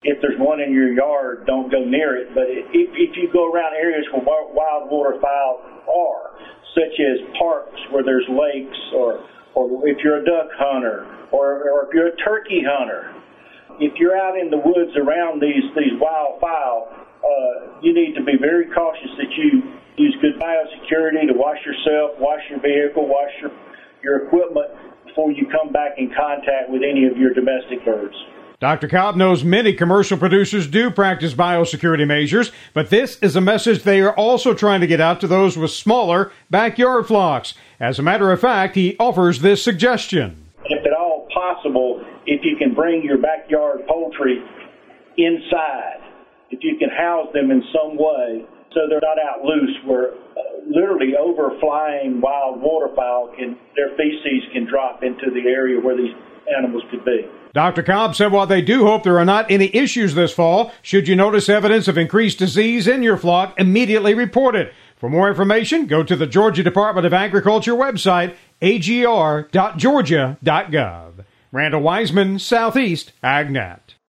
If there's one in your yard, don't go near it. But if you go around areas where wild waterfowl are, such as parks where there's lakes, or if you're a duck hunter, or if you're a turkey hunter, if you're out in the woods around these wildfowl, you need to be very cautious that you use good biosecurity to wash yourself, wash your vehicle, wash your equipment before you come back in contact with any of your domestic birds. Dr. Cobb knows many commercial producers do practice biosecurity measures, but this is a message they are also trying to get out to those with smaller backyard flocks. As a matter of fact, he offers this suggestion. If at all possible, if you can bring your backyard poultry inside, if you can house them in some way so they're not out loose where literally overflying wild waterfowl their feces can drop into the area where these animals could be. Dr. Cobb said while they do hope there are not any issues this fall, should you notice evidence of increased disease in your flock, immediately report it. For more information, go to the Georgia Department of Agriculture website, agr.georgia.gov. Randall Wiseman, Southeast AgNet.